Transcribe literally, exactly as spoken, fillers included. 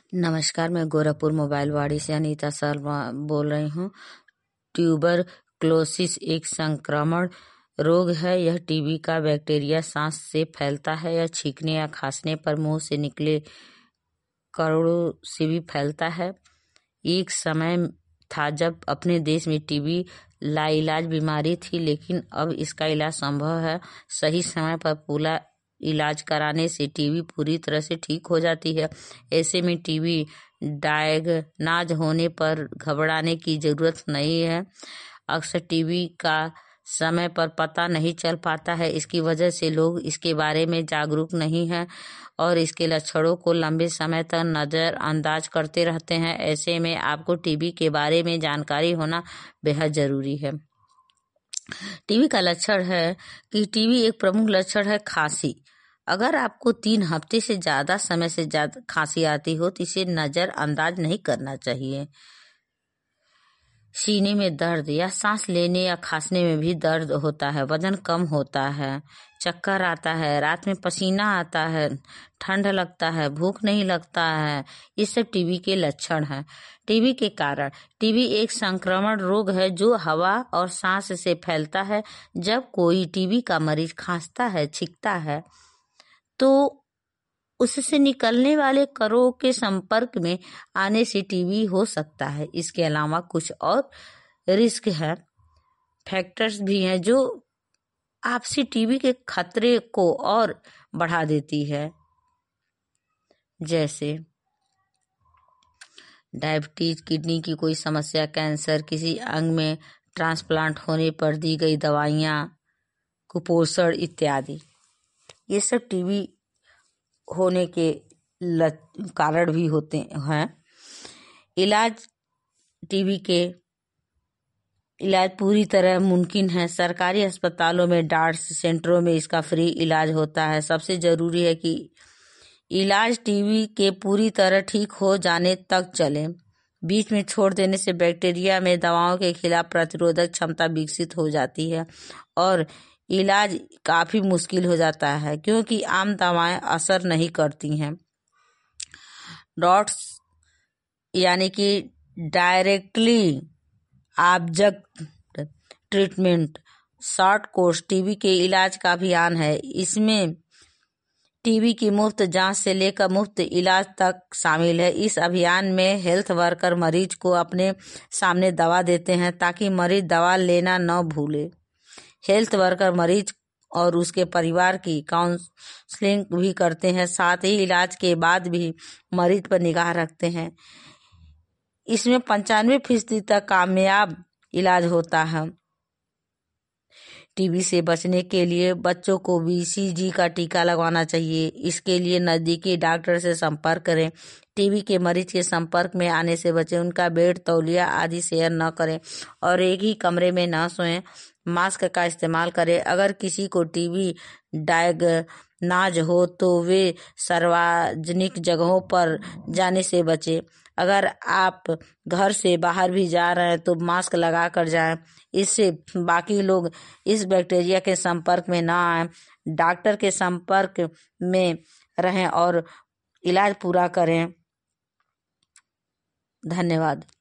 नमस्कार, मैं गोरखपुर मोबाइल वाड़ी से अनीता शर्मा बोल रही हूँ। ट्यूबर क्लोसिस एक संक्रमण रोग है। यह टीबी का बैक्टीरिया सांस से फैलता है। यह छींकने या खांसने पर मुंह से निकले करोड़ों से भी फैलता है। एक समय था जब अपने देश में टीबी लाइलाज बीमारी थी, लेकिन अब इसका इलाज संभव है। सही समय पर पूरा इलाज कराने से टीबी पूरी तरह से ठीक हो जाती है। ऐसे में टीबी डायग्नाज होने पर घबराने की जरूरत नहीं है। अक्सर टीबी का समय पर पता नहीं चल पाता है। इसकी वजह से लोग इसके बारे में जागरूक नहीं हैं और इसके लक्षणों को लंबे समय तक नजरअंदाज करते रहते हैं। ऐसे में आपको टीबी के बारे में जानकारी होना बेहद जरूरी है। टीबी का लक्षण है कि टीबी एक प्रमुख लक्षण है खांसी। अगर आपको तीन हफ्ते से ज्यादा समय से ज्यादा खांसी आती हो तो इसे नजरअंदाज नहीं करना चाहिए। सीने में दर्द या सांस लेने या खांसने में भी दर्द होता है। वजन कम होता है, चक्कर आता है, रात में पसीना आता है, ठंड लगता है, भूख नहीं लगता है। ये सब टीबी के लक्षण हैं। टीबी के कारण टीबी एक संक्रमण रोग है जो हवा और सांस से फैलता है। जब कोई टीबी का मरीज खांसता है, छींकता है, तो उससे निकलने वाले करों के संपर्क में आने से टीबी हो सकता है। इसके अलावा कुछ और रिस्क है, फैक्टर्स भी हैं जो आपसी टीबी के खतरे को और बढ़ा देती है, जैसे डायबिटीज, किडनी की कोई समस्या, कैंसर, किसी अंग में ट्रांसप्लांट होने पर दी गई दवाइयाँ, कुपोषण इत्यादि। ये सब टीबी होने के कारण भी होते हैं। इलाज टीबी के इलाज पूरी तरह मुमकिन है। सरकारी अस्पतालों में, डार्स सेंटरों में इसका फ्री इलाज होता है। सबसे जरूरी है कि इलाज टीबी के पूरी तरह ठीक हो जाने तक चले। बीच में छोड़ देने से बैक्टीरिया में दवाओं के खिलाफ प्रतिरोधक क्षमता विकसित हो जाती है और इलाज काफी मुश्किल हो जाता है, क्योंकि आम दवाएं असर नहीं करती हैं। डॉट्स यानी कि directly observed treatment short course TB के इलाज का अभियान है। इसमें टीबी की मुफ्त जांच से लेकर मुफ्त इलाज तक शामिल है। इस अभियान में हेल्थ वर्कर मरीज को अपने सामने दवा देते हैं ताकि मरीज दवा लेना न भूले। हेल्थ वर्कर मरीज और उसके परिवार की काउंसलिंग भी करते हैं, साथ ही इलाज के बाद भी मरीज पर निगाह रखते हैं। इसमें पंचानवे फीसदी तक कामयाब इलाज होता है। टीबी से बचने के लिए बच्चों को बीसीजी का टीका लगवाना चाहिए। इसके लिए नजदीकी डॉक्टर से संपर्क करें। टीबी के मरीज के संपर्क में आने से बचें। उनका बेड, तौलिया आदि शेयर न करें और एक ही कमरे में न सोएं। मास्क का इस्तेमाल करें। अगर किसी को टीबी डायग्नाज हो तो वे सार्वजनिक जगहों पर जाने से बचें। अगर आप घर से बाहर भी जा रहे हैं तो मास्क लगा कर जाएं। इससे बाकी लोग इस बैक्टीरिया के संपर्क में ना आए। डॉक्टर के संपर्क में रहें और इलाज पूरा करें। धन्यवाद।